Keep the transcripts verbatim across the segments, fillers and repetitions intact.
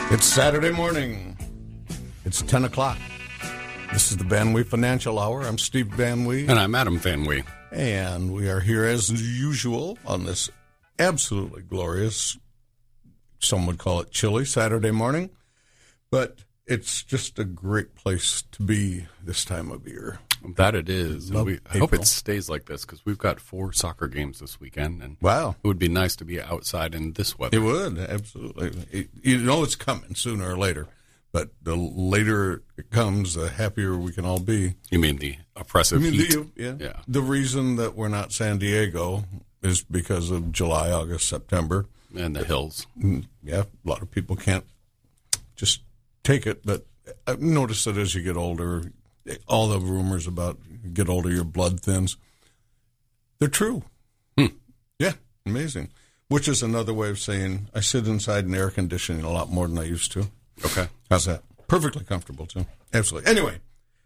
It's Saturday morning. It's ten o'clock. This is the Van Wee Financial Hour. I'm Steve Van Wee. And I'm Adam Van Wee. And we are here as usual on this absolutely glorious, some would call it chilly, Saturday morning. But it's just a great place to be this time of year. That it is. And we, I hope April. it stays like this because we've got four soccer games this weekend. And Wow. it would be nice to be outside in this weather. It would, absolutely. It, you know it's coming sooner or later. But the later it comes, the happier we can all be. You mean the oppressive I mean, heat? the, yeah. Yeah. The reason that we're not San Diego is because of July, August, September. And the hills. Yeah, a lot of people can't just take it. But I've noticed that as you get older, all the rumors about you get older, your blood thins, they're true. Hmm. Yeah, amazing. Which is another way of saying I sit inside in air conditioning a lot more than I used to. Okay. How's that? Perfectly comfortable, too. Absolutely. Anyway,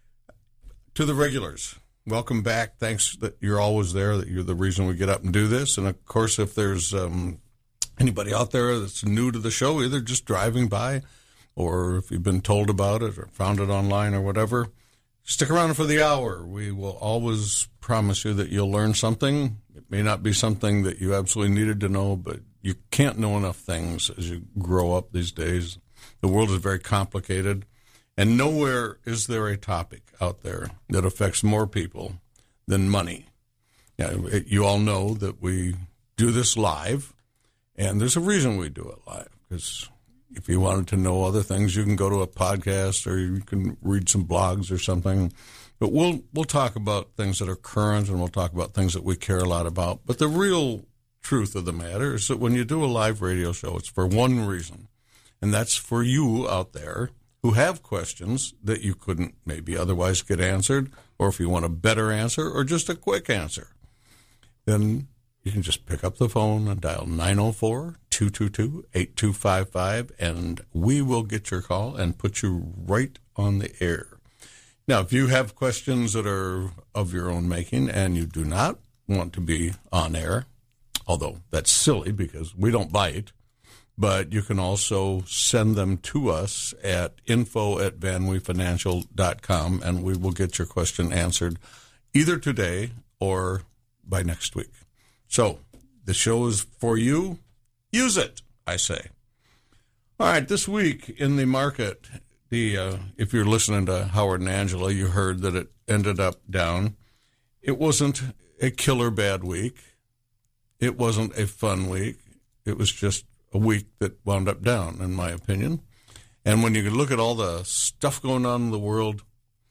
to the regulars, welcome back. Thanks that you're always there, that you're the reason we get up and do this. And, of course, if there's um, anybody out there that's new to the show, either just driving by or if you've been told about it or found it online or whatever, stick around for the hour. We will always promise you that you'll learn something. It may not be something that you absolutely needed to know, but you can't know enough things as you grow up these days. The world is very complicated, and nowhere is there a topic out there that affects more people than money. Yeah, it, you all know that we do this live, and there's a reason we do it live, because if you wanted to know other things, you can go to a podcast or you can read some blogs or something. But we'll we'll talk about things that are current, and we'll talk about things that we care a lot about. But the real truth of the matter is that when you do a live radio show, it's for one reason. And that's for you out there who have questions that you couldn't maybe otherwise get answered, or if you want a better answer or just a quick answer, then you can just pick up the phone and dial nine oh four, two two two, eight two five five, and we will get your call and put you right on the air. Now, if you have questions that are of your own making and you do not want to be on air, although that's silly because we don't bite, but you can also send them to us at info at van wee financial dot com, and we will get your question answered either today or by next week. So the show is for you. Use it, I say. All right, this week in the market, the uh, if you're listening to Howard and Angela, you heard that it ended up down. It wasn't a killer bad week. It wasn't a fun week. It was just a week that wound up down, in my opinion. And when you look at all the stuff going on in the world,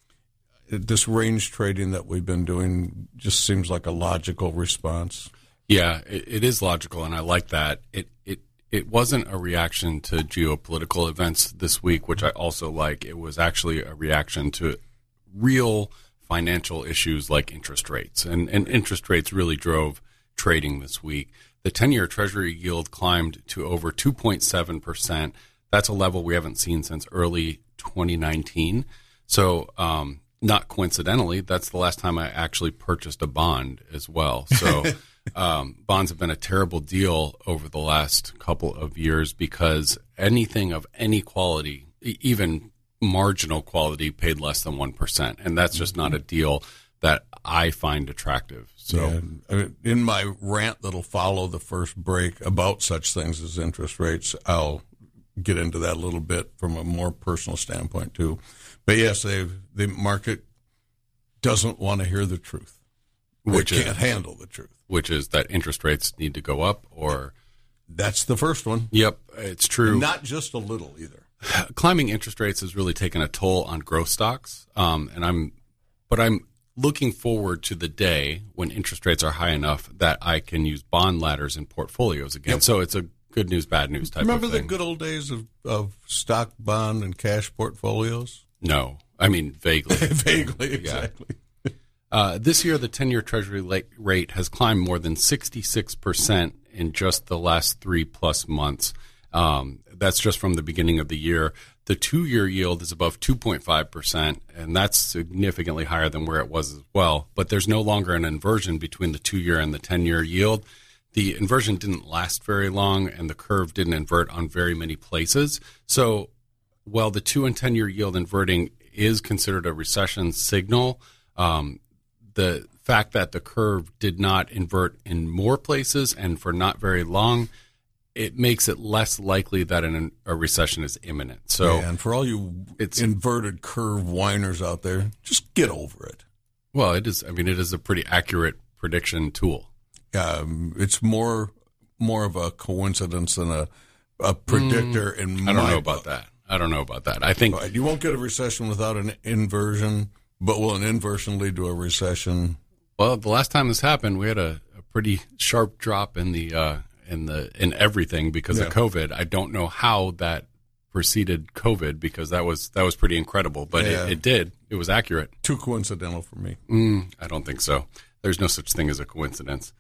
it, this range trading that we've been doing just seems like a logical response. Yeah, it, it is logical, and I like that. It it it wasn't a reaction to geopolitical events this week, which I also like. It was actually a reaction to real financial issues like interest rates, and, and interest rates really drove trading this week. The ten-year Treasury yield climbed to over two point seven percent. That's a level we haven't seen since early twenty nineteen. So um, not coincidentally, that's the last time I actually purchased a bond as well. So um, bonds have been a terrible deal over the last couple of years because anything of any quality, even marginal quality, paid less than one percent. And that's just not a deal that I find attractive. So yeah, I mean, in my rant that'll follow the first break about such things as interest rates, I'll get into that a little bit from a more personal standpoint too. But yes, they the market doesn't want to hear the truth. Which they can't is, handle the truth. Which is that interest rates need to go up, or that's the first one. Yep, it's true. Not just a little either. Climbing interest rates has really taken a toll on growth stocks, um, and I'm, but I'm looking forward to the day when interest rates are high enough that I can use bond ladders in portfolios again. Yep. So it's a good news, bad news type Remember of thing. Remember the good old days of, of stock, bond, and cash portfolios? No. I mean, vaguely. Vaguely, exactly. Yeah. Uh, this year, the ten-year Treasury rate has climbed more than sixty-six percent in just the last three-plus months. Um, that's just from the beginning of the year. The two-year yield is above two point five percent, and that's significantly higher than where it was as well. But there's no longer an inversion between the two-year and the ten-year yield. the inversion didn't last very long, and the curve didn't invert on very many places. So while the two and ten-year yield inverting is considered a recession signal, um, the fact that the curve did not invert in more places and for not very long, it makes it less likely that an, a recession is imminent. So, yeah, and for all you it's inverted curve whiners out there, just get over it. Well, it is. I mean, it is a pretty accurate prediction tool. Um, it's more more of a coincidence than a a predictor. Mm, in I don't my know about book. that. I don't know about that. I think right. You won't get a recession without an inversion, but will an inversion lead to a recession? Well, the last time this happened, we had a, a pretty sharp drop in the uh, in the in everything because yeah. of COVID. I don't know how that preceded COVID because that was that was pretty incredible, but yeah. it, it did. It was accurate. Too coincidental for me. Mm, I don't think so. There's no such thing as a coincidence.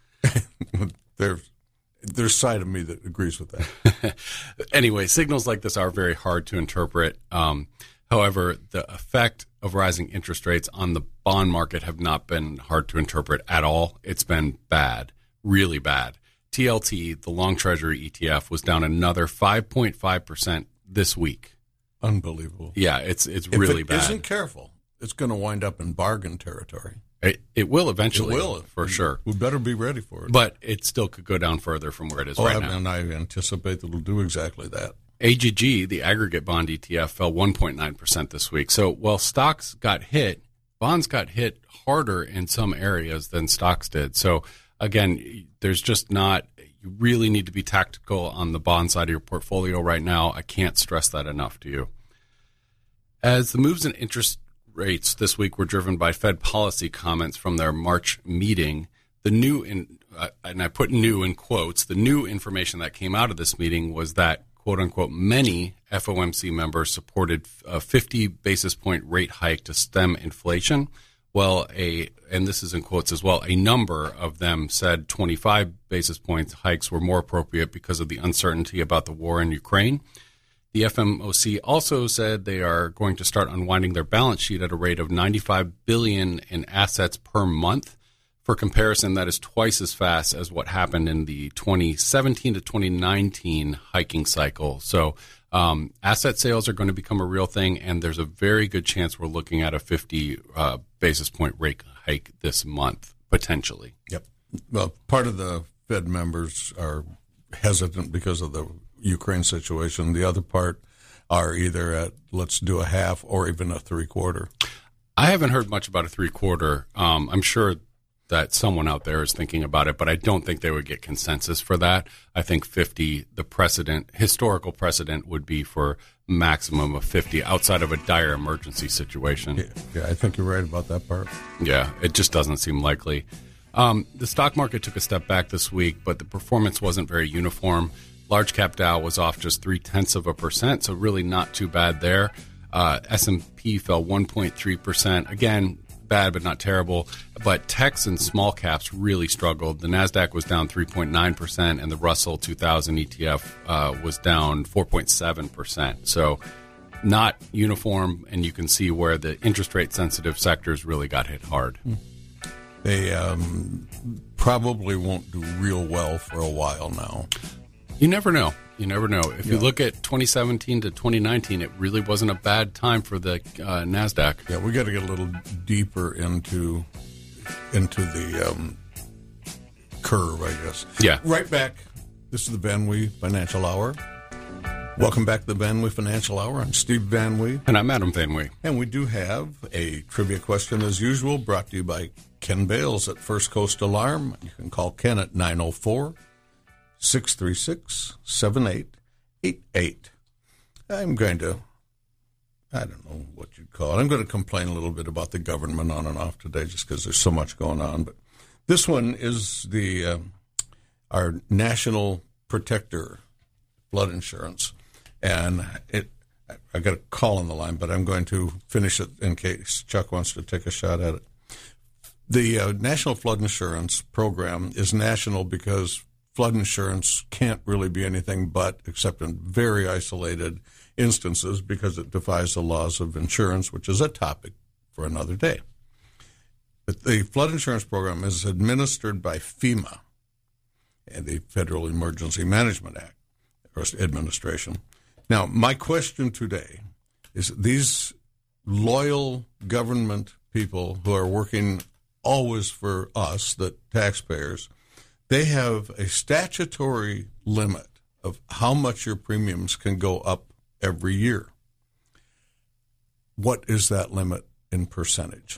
There's there's side of me that agrees with that. Anyway, signals like this are very hard to interpret. Um, however, the effect of rising interest rates on the bond market have not been hard to interpret at all. It's been bad, really bad. T L T, the long Treasury E T F, was down another five point five percent this week. Unbelievable. Yeah, it's it's if really it bad. If isn't careful, it's going to wind up in bargain territory. It, it will eventually. It will. For sure. We better be ready for it. But it still could go down further from where it is oh, right I, now. And I anticipate that it'll do exactly that. A G G, the aggregate bond E T F, fell one point nine percent this week. So while stocks got hit, bonds got hit harder in some areas than stocks did. So again, there's just not – you really need to be tactical on the bond side of your portfolio right now. I can't stress that enough to you. As the moves in interest rates this week were driven by Fed policy comments from their March meeting, the new in, uh, and I put new in quotes, the new information that came out of this meeting was that, quote unquote, many F O M C members supported a fifty basis point rate hike to stem inflation. Well, a, and this is in quotes as well, a number of them said twenty-five basis point hikes were more appropriate because of the uncertainty about the war in Ukraine. The F M O C also said they are going to start unwinding their balance sheet at a rate of ninety-five billion dollars in assets per month. For comparison, that is twice as fast as what happened in the twenty seventeen to twenty nineteen hiking cycle. So um, asset sales are going to become a real thing, and there's a very good chance we're looking at a fifty uh, basis point rate hike this month, potentially. Yep. Well, part of the Fed members are hesitant because of the Ukraine situation. The other part are either at let's do a half or even a three quarter. I haven't heard much about a three quarter. Um, I'm sure that someone out there is thinking about it, but I don't think they would get consensus for that. I think fifty, the precedent, historical precedent would be for maximum of fifty outside of a dire emergency situation. Yeah, yeah I think you're right about that part. Yeah, it just doesn't seem likely. Um, the stock market took a step back this week, but the performance wasn't very uniform. Large cap Dow was off just three tenths of a percent, so really not too bad there. Uh, S and P fell one point three percent. Again, bad but not terrible. But techs and small caps really struggled. The Nasdaq was down three point nine percent, and the Russell two thousand E T F uh, was down four point seven percent. So not uniform, and you can see where the interest rate sensitive sectors really got hit hard. They um, probably won't do real well for a while now. You never know. You never know. If yeah. you look at twenty seventeen to twenty nineteen, it really wasn't a bad time for the uh, Nasdaq. Yeah, we got to get a little deeper into into the um, curve, I guess. Yeah. Right back. This is the Van Wee Financial Hour. Welcome back to the Van Wee Financial Hour. I'm Steve Van Wee. And I'm Adam Van Wee. And we do have a trivia question, as usual, brought to you by Ken Bales at First Coast Alarm. You can call Ken at nine oh four, six three six, seven eight eight eight. I'm going to, I don't know what you'd call it. I'm going to complain a little bit about the government on and off today just because there's so much going on. But this one is the uh, our national protector, flood insurance. And it, I got a call on the line, but I'm going to finish it in case Chuck wants to take a shot at it. The uh, National Flood Insurance Program is national because flood insurance can't really be anything but, except in very isolated instances, because it defies the laws of insurance, which is a topic for another day. But the flood insurance program is administered by FEMA, and the Federal Emergency Management Act or Administration. Now, my question today is these loyal government people who are working always for us, the taxpayers, they have a statutory limit of how much your premiums can go up every year. What is that limit in percentage?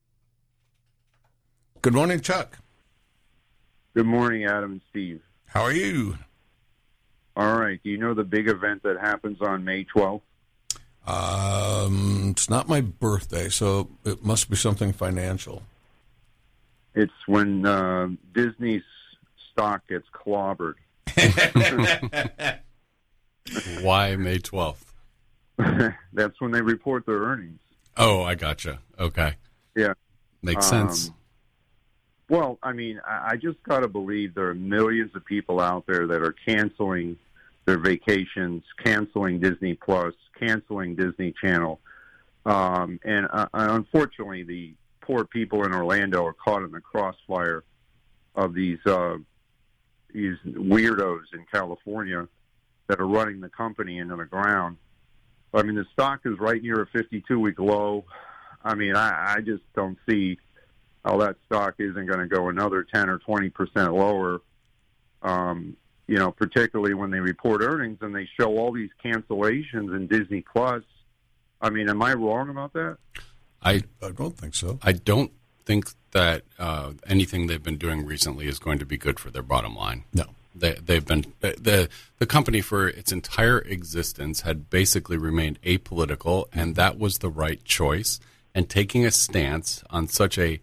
Good morning, Chuck. Good morning, Adam and Steve. How are you? All right. Do you know the big event that happens on May twelfth? Um, it's not my birthday, so it must be something financial. It's when uh, Disney's stock gets clobbered. Why May twelfth? That's when they report their earnings. Oh, I gotcha. Okay. Yeah. Makes Um, sense. Well, I mean, I I just got to believe there are millions of people out there that are canceling their vacations, canceling Disney Plus, canceling Disney Channel. Um, and uh, unfortunately, the poor people in Orlando are caught in the crossfire of these uh, these weirdos in California that are running the company into the ground. I mean, the stock is right near a fifty-two week low. I mean, I, I just don't see how that stock isn't going to go another ten or twenty percent lower, um, you know, particularly when they report earnings and they show all these cancellations in Disney Plus. I mean, am I wrong about that? I I don't think so. I don't think that uh, anything they've been doing recently is going to be good for their bottom line. No. They, they've been the the company for its entire existence had basically remained apolitical, and that was the right choice. And taking a stance on such a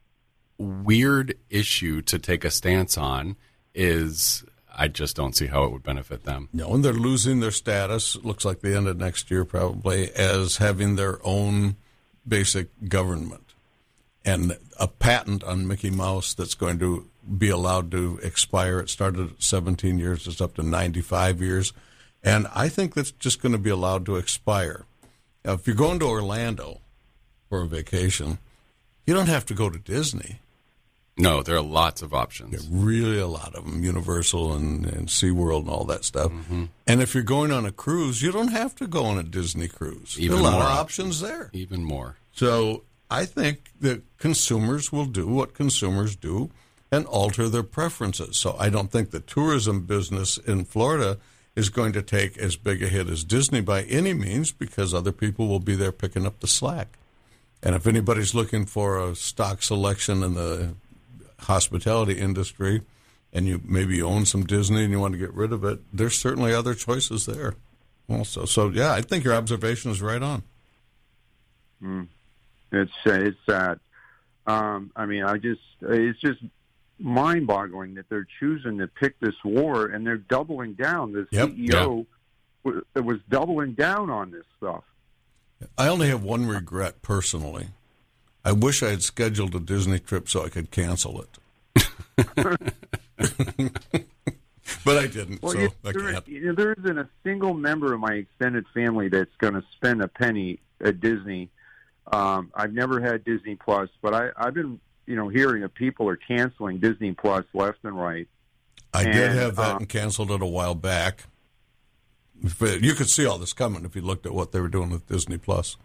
weird issue to take a stance on is, I just don't see how it would benefit them. No, and they're losing their status, it looks like the end of next year probably, as having their own basic government. And a patent on Mickey Mouse that's going to be allowed to expire. It started at seventeen years, it's up to ninety-five years. And I think that's just going to be allowed to expire. Now, if you're going to Orlando for a vacation, you don't have to go to Disney. No, there are lots of There options. are really a lot of them, Universal and, and SeaWorld and all that stuff. Mm-hmm. And if you're going on a cruise, you don't have to go on a Disney cruise. Even there are a lot more of options. options there. Even more. So I think that consumers will do what consumers do and alter their preferences. So I don't think the tourism business in Florida is going to take as big a hit as Disney by any means, because other people will be there picking up the slack. And if anybody's looking for a stock selection in the hospitality industry and you maybe own some Disney and you want to get rid of it, there's certainly other choices there also. So, yeah, I think your observation is right on. Mm. It's uh, it's sad. Um, I mean, I just it's just mind-boggling that they're choosing to pick this war, and they're doubling down. The Yep. C E O w- was doubling down on this stuff. I only have one regret personally. I wish I had scheduled a Disney trip so I could cancel it. But I didn't, Well, so you, I there, can't. you know, there isn't a single member of my extended family that's going to spend a penny at Disney. Um, I've never had Disney Plus, but I, I've been, you know, hearing that people are canceling Disney Plus left and right. I did and, have that uh, and canceled it a while back. But you could see all this coming if you looked at what they were doing with Disney Plus.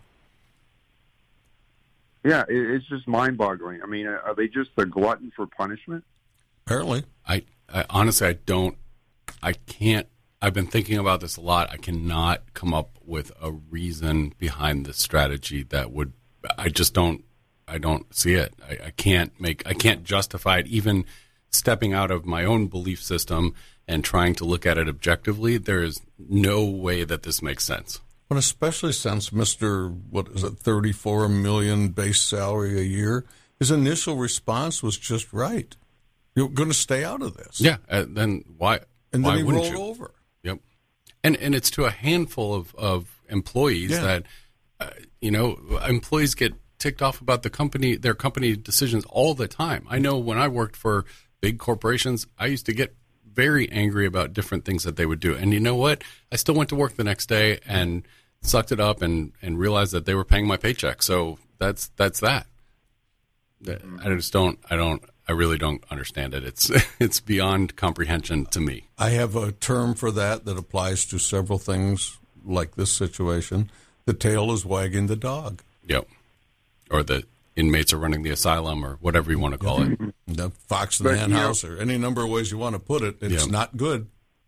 Yeah, it, it's just mind-boggling. I mean, are they just a glutton for punishment? Apparently. I, I honestly, I don't, I can't, I've been thinking about this a lot. I cannot come up with a reason behind the strategy that would, I just don't, I don't see it. I, I can't make, I can't justify it, even stepping out of my own belief system and trying to look at it objectively. There is no way that this makes sense. But especially since Mister what is it, thirty-four million base salary a year, his initial response was just right. You're going to stay out of this. Yeah. Uh, then why, And then why he wouldn't rolled you? over. Yep. And and it's to a handful of, of employees Yeah. that, uh, you know, employees get ticked off about the company, their company decisions all the time. I know when I worked for big corporations, I used to get very angry about different things that they would do. And you know what? I still went to work the next day and sucked it up and, and realized that they were paying my paycheck. So that's, that's that. I just don't, I don't, I really don't understand it. It's it's beyond comprehension to me. I have a term for that that applies to several things like this situation. The tail is wagging the dog. Yep. Or the inmates are running the asylum, or whatever you want to call it. The fox in the hen house, or any number of ways you want to put it. It's Yep. not good.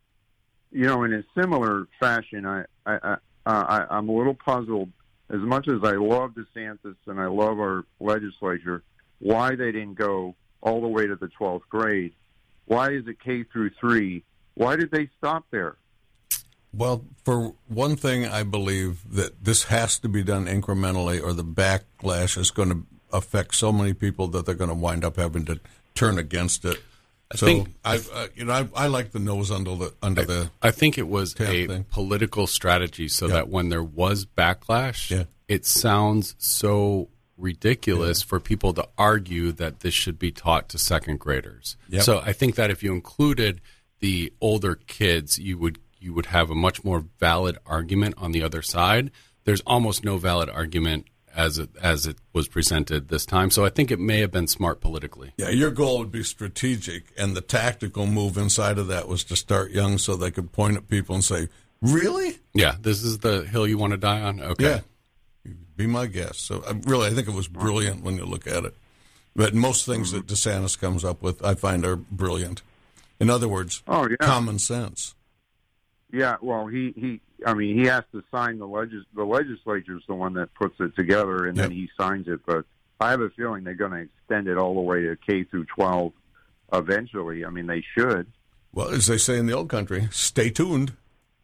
You know, in a similar fashion, I, I, I, I, I'm a little puzzled. As much as I love DeSantis and I love our legislature, why they didn't go all the way to the twelfth grade? Why is it K through three? Why did they stop there? Well, for one thing, I believe that this has to be done incrementally, or the backlash is going to affect so many people that they're going to wind up having to turn against it. I so, think, I, uh, you know, I, I like the nose under the under I, the. I think it was tab a thing. political strategy so Yeah. that when there was backlash, Yeah. it sounds so ridiculous Yeah. for people to argue that this should be taught to second graders. Yep. So I think that if you included the older kids, you would you would have a much more valid argument on the other side. There's almost no valid argument as it, as it was presented this time. So I think it may have been smart politically. Yeah, your goal would be strategic, and the tactical move inside of that was to start young so they could point at people and say, "Really? Yeah, this is the hill you want to die on? Okay. Yeah, be my guest." So, I really, I think it was brilliant when you look at it. But most things that DeSantis comes up with, I find are brilliant. In other words, Oh, yeah. common sense. Yeah, well, he, he I mean, he has to sign the legis- the legislature's the one that puts it together, and Yep. then he signs it. But I have a feeling they're going to extend it all the way to K through twelve eventually. I mean, they should. Well, as they say in the old country, stay tuned.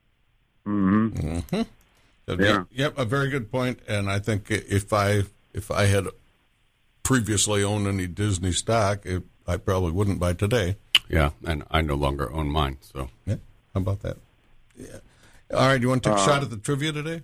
Mm-hmm. Mm-hmm. Yeah. Yep, a very good point. And I think if I if I had previously owned any Disney stock, it, I probably wouldn't buy today. Yeah, and I no longer own mine. So Yeah, how about that? Yeah. All right, you want to take a Uh, shot at the trivia today?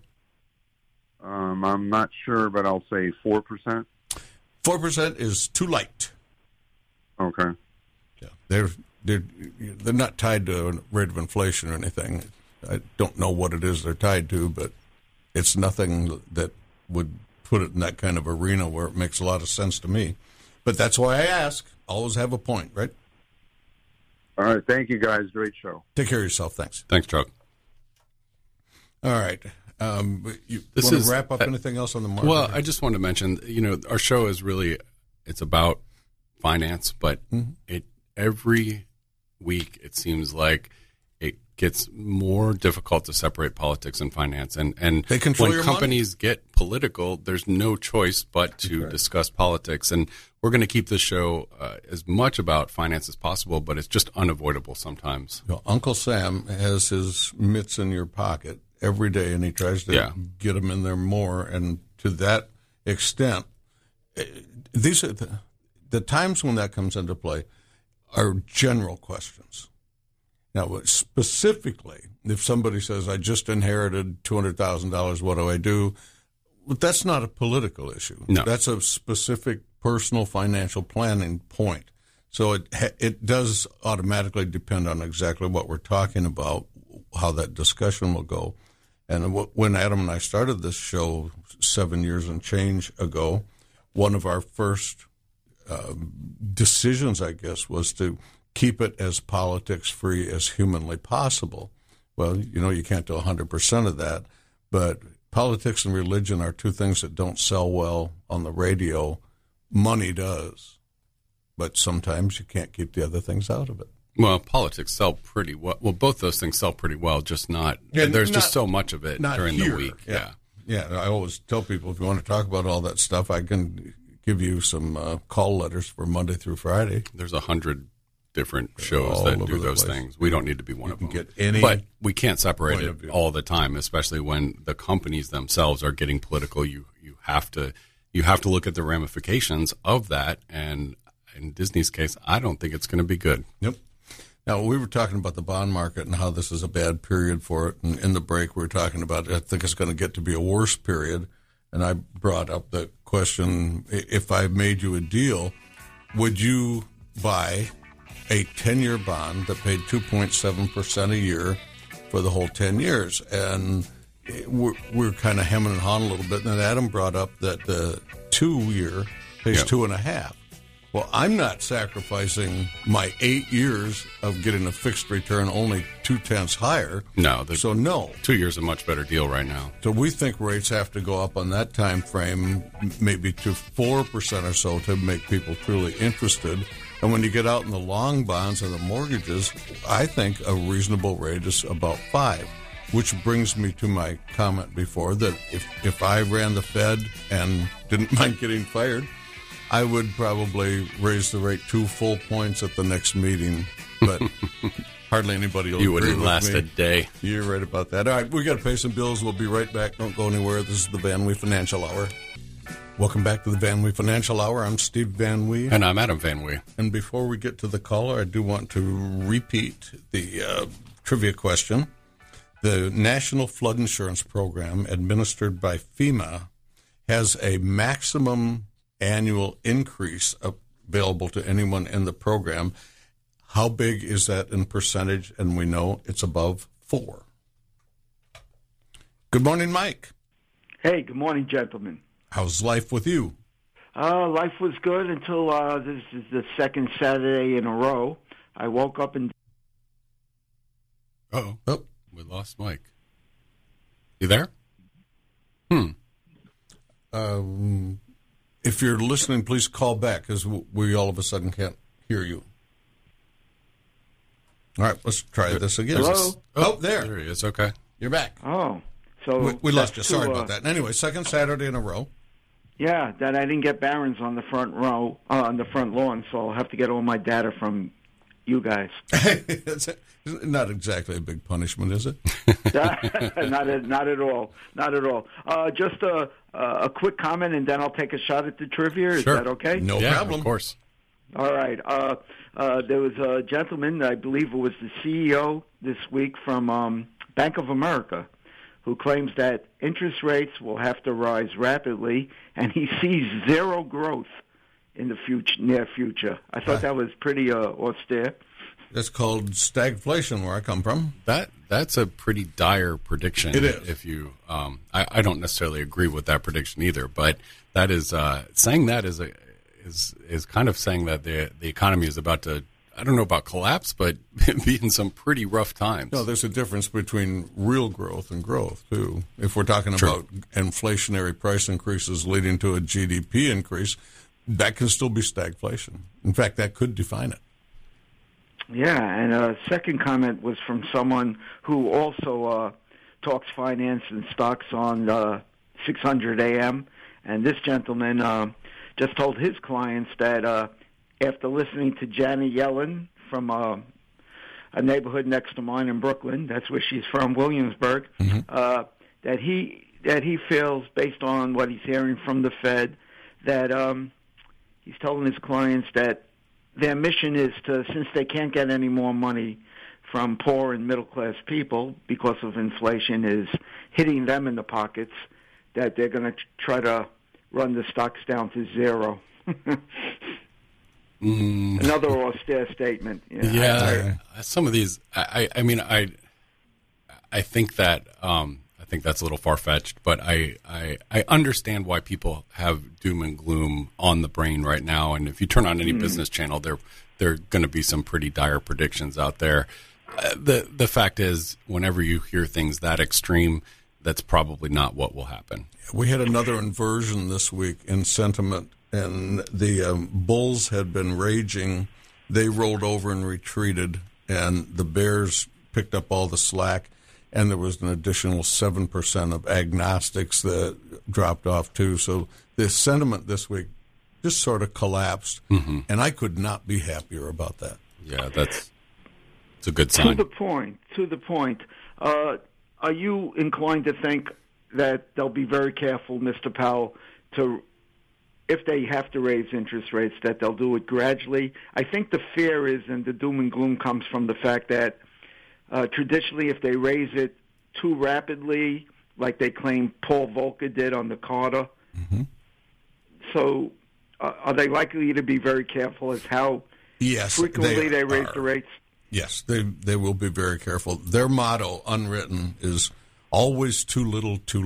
Um, I'm not sure, but I'll say four percent. Four percent is too light. Okay. Yeah, they're they're they're not tied to a rate of inflation or anything. I don't know what it is they're tied to, but it's nothing that would put it in that kind of arena where it makes a lot of sense to me. But that's why I ask. Always have a point, right? All right. Thank you, guys. Great show. Take care of yourself. Thanks. thanks, Chuck. All right. Um, you This want is- to wrap up uh, anything else on the market? Well, I just want to mention, you know, our show is really, it's about finance, but Mm-hmm. it every week it seems like it gets more difficult to separate politics and finance. And, and They control when your money. companies get political, there's no choice but to right. discuss politics. And we're going to keep this show uh, as much about finance as possible, but it's just unavoidable sometimes. You know, Uncle Sam has his mitts in your pocket every day, and he tries to Yeah. get them in there more. And to that extent, eh, these are the, the times when that comes into play are general questions. Now, specifically, if somebody says, "I just inherited two hundred thousand dollars, what do I do?" Well, that's not a political issue. No. That's a specific personal financial planning point. So it ha- it does automatically depend on exactly what we're talking about, how that discussion will go. And w- when Adam and I started this show seven years and change ago, one of our first uh, decisions, I guess, was to keep it as politics-free as humanly possible. Well, you know, you can't do one hundred percent of that, but politics and religion are two things that don't sell well on the radio. Money does, but sometimes you can't keep the other things out of it. Well, politics sell pretty well. Well, both those things sell pretty well, just not, Yeah, there's not- just so much of it Not during here. the week. Yeah. Yeah, I always tell people, if you want to talk about all that stuff, I can give you some uh, call letters for Monday through Friday. There's a hundred different shows all that over do the those place. things. We don't need to be one You of can them. get any but we can't separate point it of view. all the time, especially when the companies themselves are getting political. You you have to you have to look at the ramifications of that. And in Disney's case, I don't think it's going to be good. Yep. Now, we were talking about the bond market and how this is a bad period for it. And in the break, we were talking about, I think it's going to get to be a worse period. And I brought up the question, if I made you a deal, would you buy a ten-year bond that paid two point seven percent a year for the whole ten years? And we're, we're kind of hemming and hawing a little bit. And then Adam brought up that the two-year pays Yep. two and a half. Well, I'm not sacrificing my eight years of getting a fixed return only two-tenths higher. No. The so, no. Two years is a much better deal right now. So we think rates have to go up on that time frame maybe to four percent or so to make people truly interested. And when you get out in the long bonds and the mortgages, I think a reasonable rate is about five. Which brings me to my comment before that if, if I ran the Fed and didn't mind getting fired, I would probably raise the rate two full points at the next meeting, but hardly anybody will You agree wouldn't with last me. a day. You're right about that. All right, we got to pay some bills. We'll be right back. Don't go anywhere. This is the Van Wee Financial Hour. Welcome back to the Van Wee Financial Hour. I'm Steve Van Wee. And I'm Adam Van Wee. And before we get to the caller, I do want to repeat the uh, trivia question. The National Flood Insurance Program, administered by FEMA, has a maximum annual increase available to anyone in the program. How big is that in percentage? And we know it's above four. Good morning, Mike. Hey, good morning, gentlemen. How's life with you? Uh, life was good until uh, this is the second Saturday in a row. I woke up and... Uh-oh. Oh. We lost Mike. You there? Hmm. Um, if you're listening, please call back because we all of a sudden can't hear you. All right, let's try this again. Hello? Oh, there. There he is. Okay. You're back. Oh, so... We, we lost you. that's Sorry to, uh, about that. Anyway, second Saturday in a row. Yeah, that I didn't get Barron's on the front row, uh, on the front lawn, so I'll have to get all my data from you guys. It's not exactly a big punishment, is it? not, at, not at all. Not at all. Uh, just a, a quick comment, and then I'll take a shot at the trivia. Is Sure. that okay? No yeah, problem. Of course. All right. Uh, uh, there was a gentleman, I believe it was the C E O this week from um, Bank of America, who claims that interest rates will have to rise rapidly, and he sees zero growth in the future, near future. I thought that was pretty uh, austere. That's called stagflation, where I come from. That that's a pretty dire prediction. It is. If you, um, I, I don't necessarily agree with that prediction either, but that is uh, saying that is a is is kind of saying that the the economy is about to, I don't know about collapse, but be in some pretty rough times. No, there's a difference between real growth and growth, too. If we're talking True. about inflationary price increases leading to a G D P increase, that can still be stagflation. In fact, that could define it. Yeah, and a second comment was from someone who also uh, talks finance and stocks on uh, six hundred A M, and this gentleman uh, just told his clients that uh, after listening to Janet Yellen from uh, a neighborhood next to mine in Brooklyn, that's where she's from, Williamsburg, mm-hmm. uh, that he that he feels, based on what he's hearing from the Fed, that um, he's telling his clients that their mission is to, since they can't get any more money from poor and middle-class people because of inflation is hitting them in the pockets, that they're going to try to run the stocks down to zero. mm. Another austere statement. You know, Yeah, I, some of these, I, I mean, I, I think that, um, I think that's a little far-fetched, but I, I, I understand why people have doom and gloom on the brain right now. And if you turn on any mm. business channel, there, there are going to be some pretty dire predictions out there. Uh, the, the fact is, whenever you hear things that extreme, that's probably not what will happen. We had another inversion this week in sentiment, and the um, bulls had been raging. They rolled over and retreated, and the bears picked up all the slack, and there was an additional seven percent of agnostics that dropped off, too. So the sentiment this week just sort of collapsed, mm-hmm. and I could not be happier about that. Yeah, that's it's a good sign. To the point, to the point. Uh, are you inclined to think that they'll be very careful, Mister Powell, to, if they have to raise interest rates, that they'll do it gradually? I think the fear is, and the doom and gloom comes from the fact that uh, traditionally if they raise it too rapidly, like they claim Paul Volcker did on the Carter, mm-hmm. so uh, are they likely to be very careful as how yes, frequently they, they raise are. the rates? Yes, they they will be very careful. Their motto, unwritten, is always too little, too late.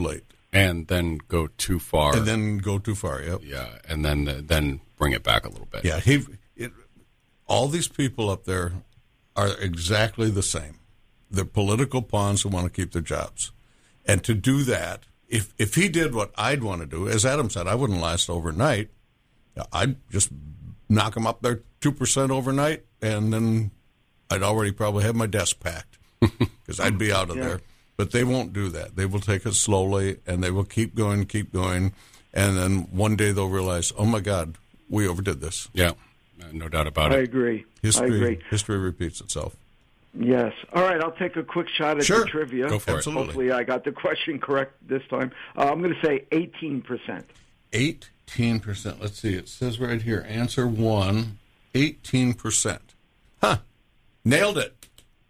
And then go too far. and then go too far. Yep. yeah, and then uh, then bring it back a little bit. Yeah, he. It, all these people up there are exactly the same. They're political pawns who want to keep their jobs, and to do that, if if he did what I'd want to do, as Adam said, I wouldn't last overnight. I'd just knock him up there two percent overnight, and then I'd already probably have my desk packed because I'd be out of Yeah. there. But they won't do that. They will take it slowly, and they will keep going, keep going, and then one day they'll realize, oh my God, we overdid this. Yeah, no doubt about I it. agree. History, I agree. history repeats itself. Yes. All right, I'll take a quick shot at Sure. the trivia. Go for it. Absolutely. Hopefully I got the question correct this time. Uh, I'm going to say eighteen percent. Eighteen percent. Let's see. It says right here. Answer one. Eighteen percent. Huh. Nailed it.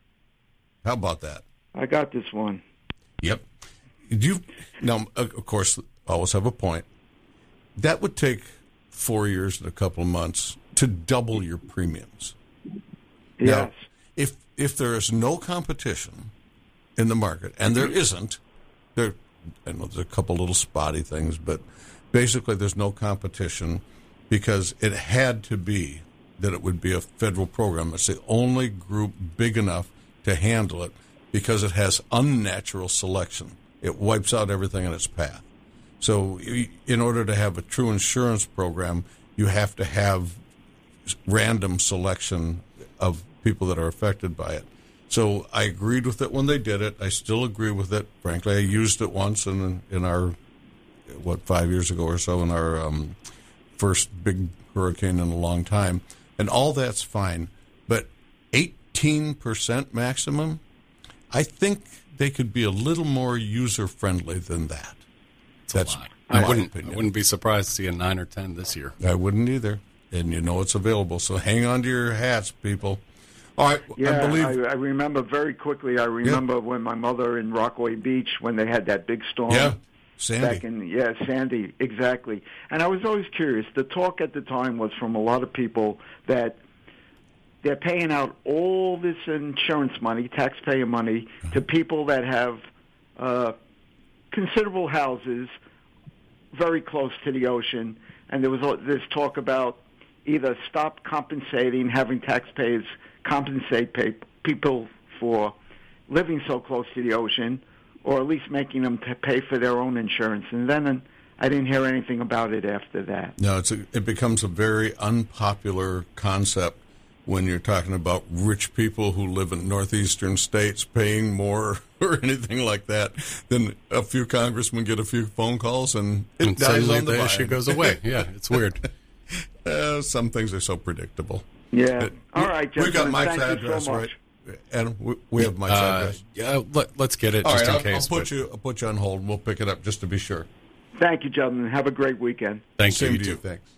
How about that? I got this one. Yep. Do you now? Of course, always have a point. That would take four years and a couple of months to double your premiums. Now, Yes. if if there is no competition in the market, and there isn't, there, I know there's a couple little spotty things, but basically there's no competition because it had to be that it would be a federal program. It's the only group big enough to handle it because it has unnatural selection. It wipes out everything in its path. So y- in order to have a true insurance program, you have to have random selection of people that are affected by it. So I agreed with it when they did it. I still agree with it. Frankly, I used it once in in our, what, five years ago or so, in our um, first big hurricane in a long time. And all that's fine. But eighteen percent maximum, I think they could be a little more user-friendly than that. It's That's a lot. my I wouldn't. opinion. I wouldn't be surprised to see a nine or ten this year. I wouldn't either. And you know it's available. So hang on to your hats, people. All right. Yeah, I believe. I, I remember very quickly. I remember when my mother in Rockaway Beach, when they had that big storm. yeah. Sandy. Back in, yeah, Sandy, exactly. And I was always curious. The talk at the time was from a lot of people that they're paying out all this insurance money, taxpayer money, to people that have uh, considerable houses very close to the ocean. And there was all- this talk about either stop compensating, having taxpayers compensate pay, people for living so close to the ocean, or at least making them to pay for their own insurance. And then and I didn't hear anything about it after that. No, it's a, it becomes a very unpopular concept when you're talking about rich people who live in northeastern states paying more or anything like that. Then a few congressmen get a few phone calls and it And dies suddenly on the the vine. issue goes away. Yeah, it's weird. Uh, some things are so predictable. Yeah. Uh, All right, we got gentlemen, Mike's thank you address, so much. right? Adam, we, we have Mike's Uh, address. yeah, let, let's get it All just right, in I'll, case. I'll put but you. I'll put you on hold. and We'll pick it up just to be sure. Thank you, gentlemen. Have a great weekend. Thank Same you. to You you. too. Thanks.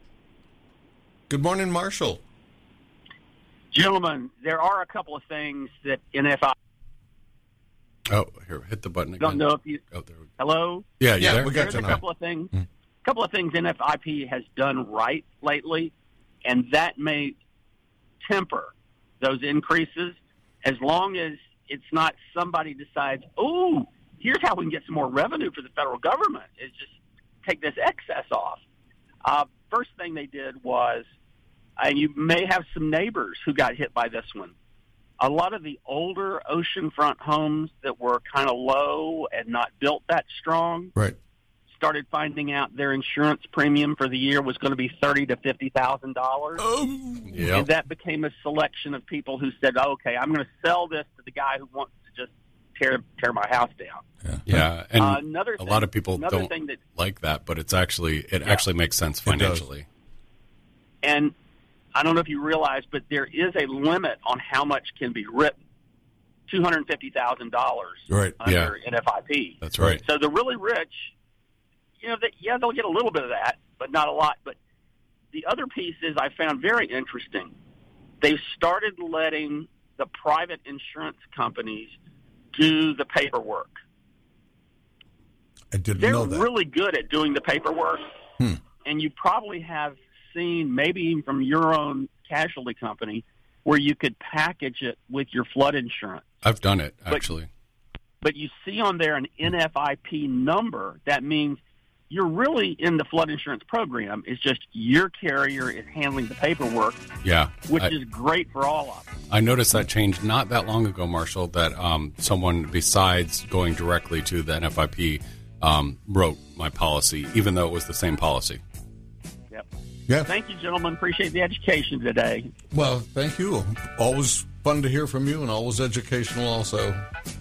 Good morning, Marshall. Gentlemen, there are a couple of things that N F I Oh, here, hit the button again. don't know if you. Oh, there we go. Hello. Yeah, you Yeah, there? we got There's you a now. couple of things. couple of things N F I P has done right lately, and that may temper those increases as long as it's not somebody decides, oh, here's how we can get some more revenue for the federal government, is just take this excess off. Uh, first thing they did was, and you may have some neighbors who got hit by this one, a lot of the older oceanfront homes that were kind of low and not built that strong Right. started finding out their insurance premium for the year was going to be thirty to fifty thousand dollars, Oh, Yep. and that became a selection of people who said, oh, "Okay, I'm going to sell this to the guy who wants to just tear tear my house down." Yeah, and Uh, another a thing, lot of people another don't thing that, like that, but it's actually it Yeah. actually makes sense does. financially. and I don't know if you realize, but there is a limit on how much can be written. Two hundred fifty thousand dollars Right. under Yeah. N F I P. That's right. So the really rich, you know, that yeah, they'll get a little bit of that, but not a lot. But the other piece is I found very interesting. They've started letting the private insurance companies do the paperwork. I didn't They're know that. really good at doing the paperwork, Hmm. and you probably have seen, maybe even from your own casualty company, where you could package it with your flood insurance. I've done it But- actually. but you see on there an N F I P number, that means you're really in the flood insurance program. It's just your carrier is handling the paperwork, yeah, which I, is great for all of us. I noticed that change not that long ago, Marshall, that um, someone besides going directly to the N F I P um, wrote my policy, even though it was the same policy. Yep. Yeah. Thank you, gentlemen. Appreciate the education today. Well, thank you. Always fun to hear from you and always educational also.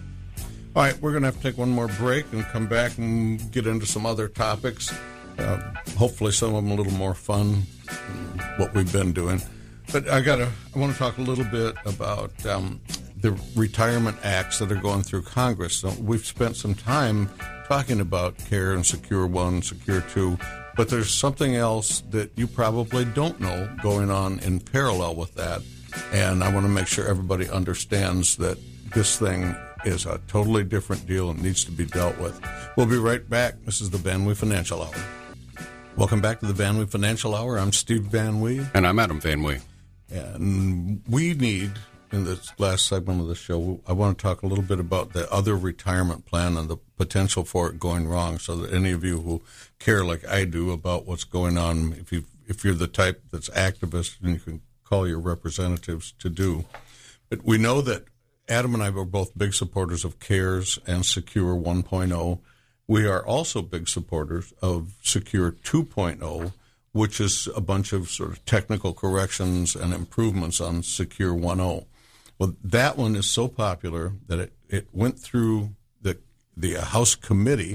All right, we're going to have to take one more break and come back and get into some other topics. Uh, hopefully some of them a little more fun than what we've been doing. But I got to, I want to talk a little bit about um, the retirement acts that are going through Congress. So we've spent some time talking about CARE and Secure One, Secure Two, but there's something else that you probably don't know going on in parallel with that. And I want to make sure everybody understands that this thing is a totally different deal and needs to be dealt with. We'll be right back. This is the Van Wee Financial Hour. Welcome back to the Van Wee Financial Hour. I'm Steve Van Wee. And I'm Adam Van Wee. And we need, in this last segment of the show, I want to talk a little bit about the other retirement plan and the potential for it going wrong, so that any of you who care like I do about what's going on, if you if you're the type that's activist, and you can call your representatives to do. But we know that Adam and I were both big supporters of CARES and Secure one point oh. We are also big supporters of Secure two point oh, which is a bunch of sort of technical corrections and improvements on Secure one point oh. Well, that one is so popular that it, it went through the the House committee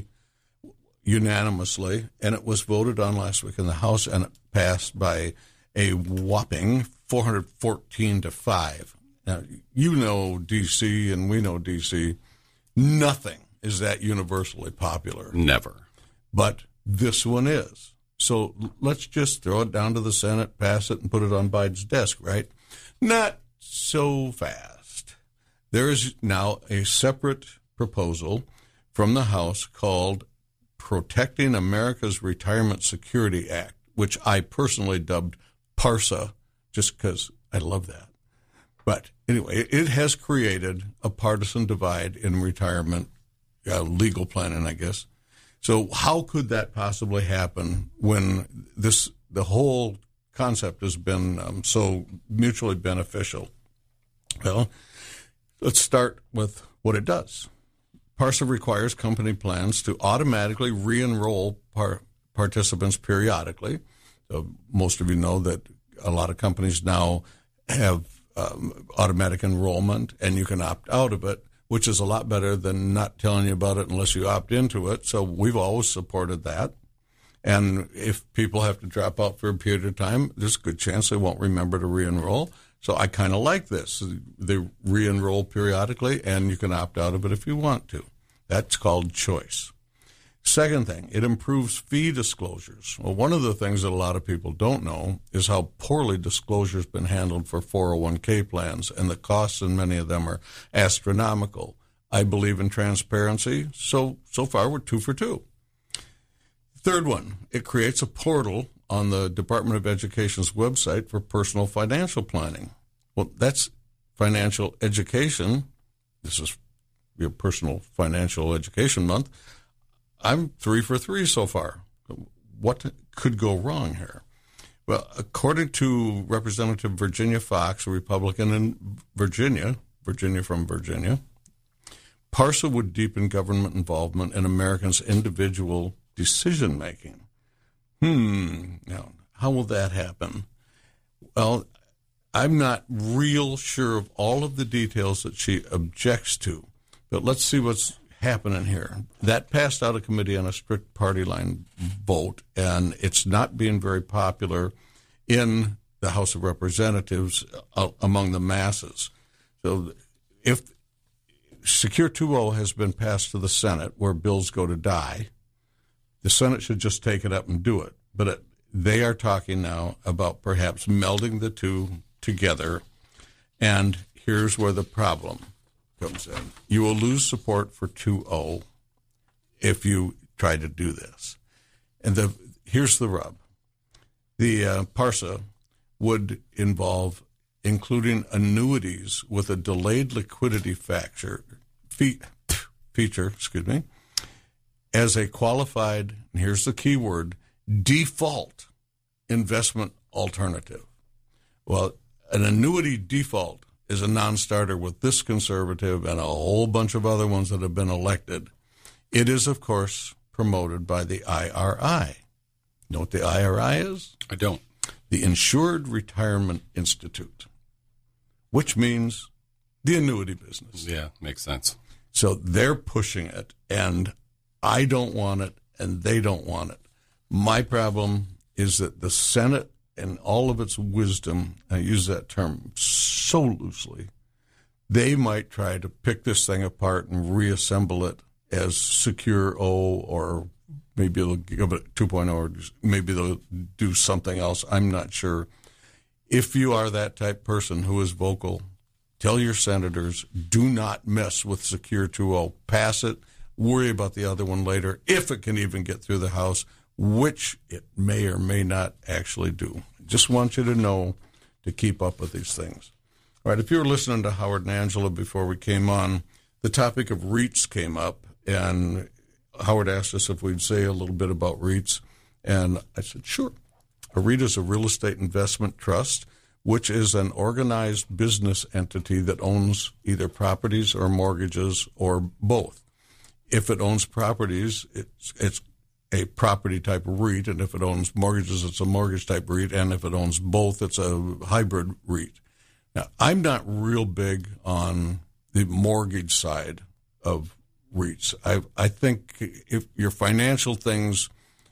unanimously, and it was voted on last week in the House, and it passed by a whopping four hundred fourteen to five. Now, you know D C, and we know D C. Nothing is that universally popular. Never. But this one is. So let's just throw it down to the Senate, pass it, and put it on Biden's desk, right? Not so fast. There is now a separate proposal from the House called Protecting America's Retirement Security Act, which I personally dubbed PARSA, just because I love that. But anyway, it has created a partisan divide in retirement uh, legal planning, I guess. So how could that possibly happen when this the whole concept has been um, so mutually beneficial? Well, let's start with what it does. PARSA requires company plans to automatically re-enroll par- participants periodically. So most of you know that a lot of companies now have um, automatic enrollment, and you can opt out of it, which is a lot better than not telling you about it unless you opt into it. So we've always supported that. And if people have to drop out for a period of time, there's a good chance they won't remember to re-enroll. So I kind of like this. They re-enroll periodically, and you can opt out of it if you want to. That's called choice. Second thing, it improves fee disclosures. Well, one of the things that a lot of people don't know is how poorly disclosure has been handled for four oh one k plans, and the costs in many of them are astronomical. I believe in transparency, so so far we're two for two. Third one, it creates a portal on the Department of Education's website for personal financial planning. Well, that's financial education. This is your personal financial education month. I'm three for three so far. What could go wrong here? Well, according to Representative Virginia Fox, a Republican in Virginia, Virginia from Virginia, PARSA would deepen government involvement in Americans' individual decision-making. Hmm, now, how will that happen? Well, I'm not real sure of all of the details that she objects to, but let's see what's happening here. That passed out of committee on a strict party line vote, and it's not being very popular in the House of Representatives uh, among the masses. So if Secure two point oh has been passed to the Senate, where bills go to die, the Senate should just take it up and do it. But it, they are talking now about perhaps melding the two together, and here's where the problem comes in. You will lose support for two point oh if you try to do this. And the here's the rub. The uh, PARSA would involve including annuities with a delayed liquidity factor, fe- feature, excuse me, as a qualified, and here's the key word, default investment alternative. Well, an annuity default is a non-starter with this conservative and a whole bunch of other ones that have been elected. It is, of course, promoted by the I R I. Know what the I R I is? I don't. The Insured Retirement Institute, which means the annuity business. Yeah, makes sense. So they're pushing it, and I don't want it, and they don't want it. My problem is that the Senate, in all of its wisdom, I use that term so loosely, they might try to pick this thing apart and reassemble it as Secure O, or maybe they'll give it two point oh, or maybe they'll do something else. I'm not sure. If you are that type person who is vocal, tell your senators, do not mess with Secure two point oh. Pass it. Worry about the other one later, if it can even get through the House, which it may or may not actually do. Just want you to know to keep up with these things. All right, if you were listening to Howard and Angela before we came on, the topic of REITs came up, and Howard asked us if we'd say a little bit about REITs, and I said, sure. A REIT is a real estate investment trust, which is an organized business entity that owns either properties or mortgages or both. If it owns properties, it's it's a property type REIT, and if it owns mortgages, it's a mortgage type REIT, and if it owns both, it's a hybrid REIT. Now, I'm not real big on the mortgage side of REITs. I I think if your financial things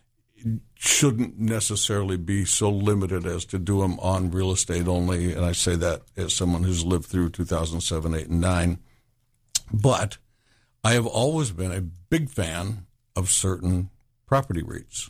shouldn't necessarily be so limited as to do them on real estate only, and I say that as someone who's lived through two thousand seven, eight, and nine. But I have always been a big fan of certain property REITs.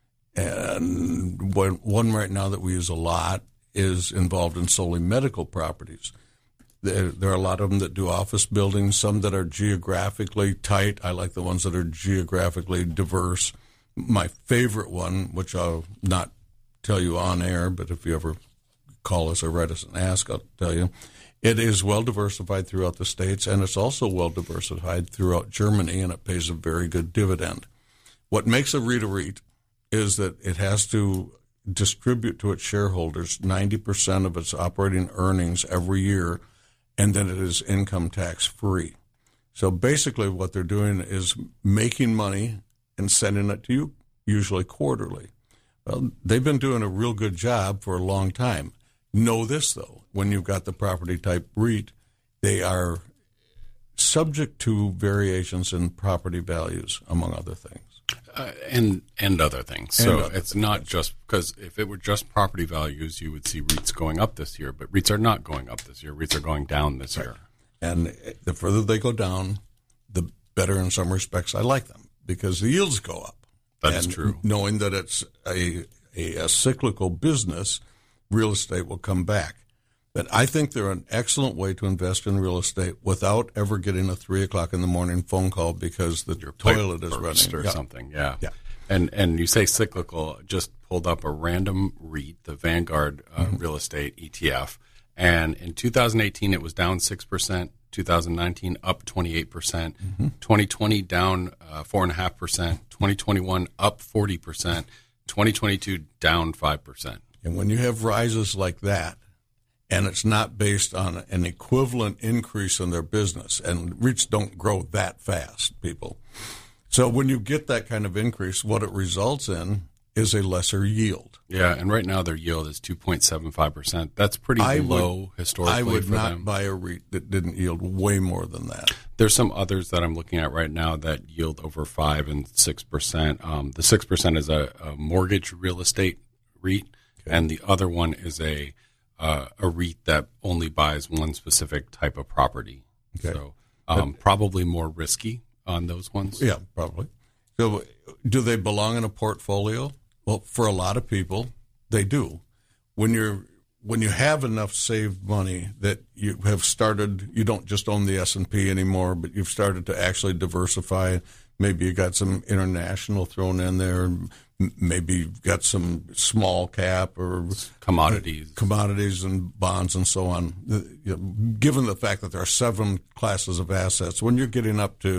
And one, one right now that we use a lot is involved in solely medical properties. There, there are a lot of them that do office buildings, some that are geographically tight. I like the ones that are geographically diverse. My favorite one, which I'll not tell you on air, but if you ever call us or write us and ask, I'll tell you, it is well diversified throughout the states, and it's also well diversified throughout Germany, and it pays a very good dividend. What makes a REIT a REIT is that it has to distribute to its shareholders ninety percent of its operating earnings every year, and then it is income tax free. So basically what they're doing is making money and sending it to you, usually quarterly. Well, they've been doing a real good job for a long time. Know this, though, when you've got the property type REIT, they are subject to variations in property values, among other things. Uh, and and other things. So other it's things. not just because if it were just property values, you would see REITs going up this year, but REITs are not going up this year. REITs are going down this year. And the further they go down, the better in some respects I like them, because the yields go up. That and is true. Knowing that it's a, a, a cyclical business, real estate will come back. But I think they're an excellent way to invest in real estate without ever getting a three o'clock in the morning phone call because the Your toilet is burst running or yeah. something. Yeah. Yeah. And and you say cyclical. Just pulled up a random REIT, the Vanguard uh, mm-hmm. Real Estate E T F, and in two thousand eighteen it was down six percent. two thousand nineteen up twenty-eight percent. Mm-hmm. twenty twenty down uh, four and a half percent. twenty twenty-one up forty percent. twenty twenty-two down five percent. And when you have rises like that, and it's not based on an equivalent increase in their business, and REITs don't grow that fast, people. So when you get that kind of increase, what it results in is a lesser yield. Yeah, and right now their yield is two point seven five percent. That's pretty I low would, historically I would for not them. buy a REIT that didn't yield way more than that. There's some others that I'm looking at right now that yield over five and six percent. Um, the six percent is a, a mortgage real estate REIT, okay. And the other one is a uh, a REIT that only buys one specific type of property. Okay. So um, but, probably more risky on those ones. Yeah, probably. So do they belong in a portfolio? Well, for a lot of people, they do. When you're when you have enough saved money that you have started, you don't just own the S and P anymore, but you've started to actually diversify. Maybe you got some international thrown in there. Maybe you've got some small cap or commodities, commodities and bonds and so on. You know, given the fact that there are seven classes of assets, when you're getting up to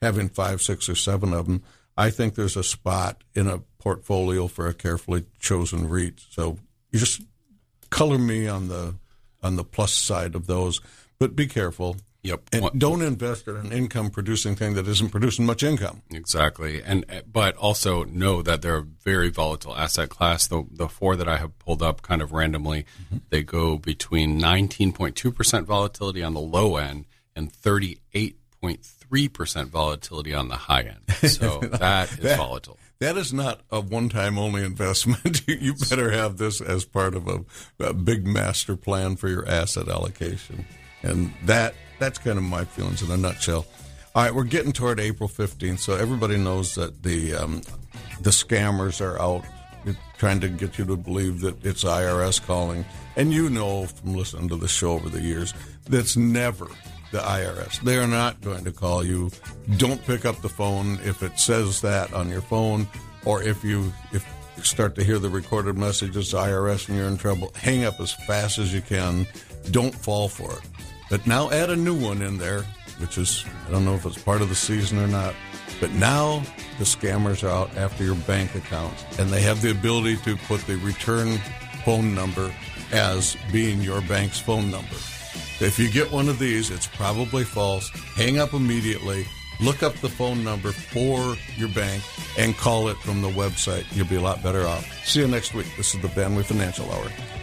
having five, six, or seven of them. I think there's a spot in a portfolio for a carefully chosen REIT. So you just color me on the on the plus side of those, but be careful. Yep. And What- don't invest in an income-producing thing that isn't producing much income. Exactly, and but also know that they're a very volatile asset class. The the four that I have pulled up kind of randomly, mm-hmm. they go between nineteen point two percent volatility on the low end and thirty-eight point three percent volatility on the high end. So that is that, volatile. That is not a one-time only investment. You better have this as part of a, a big master plan for your asset allocation, and that. That's kind of my feelings in a nutshell. All right, we're getting toward April fifteenth, so everybody knows that the um, the scammers are out trying to get you to believe that it's I R S calling. And you know from listening to the show over the years, that's never the I R S. They are not going to call you. Don't pick up the phone if it says that on your phone, or if you if you start to hear the recorded message, it's I R S and you're in trouble. Hang up as fast as you can. Don't fall for it. But now add a new one in there, which is, I don't know if it's part of the season or not, but now the scammers are out after your bank accounts, and they have the ability to put the return phone number as being your bank's phone number. If you get one of these, it's probably false. Hang up immediately, look up the phone number for your bank, and call it from the website. You'll be a lot better off. See you next week. This is the Van Wee Financial Hour.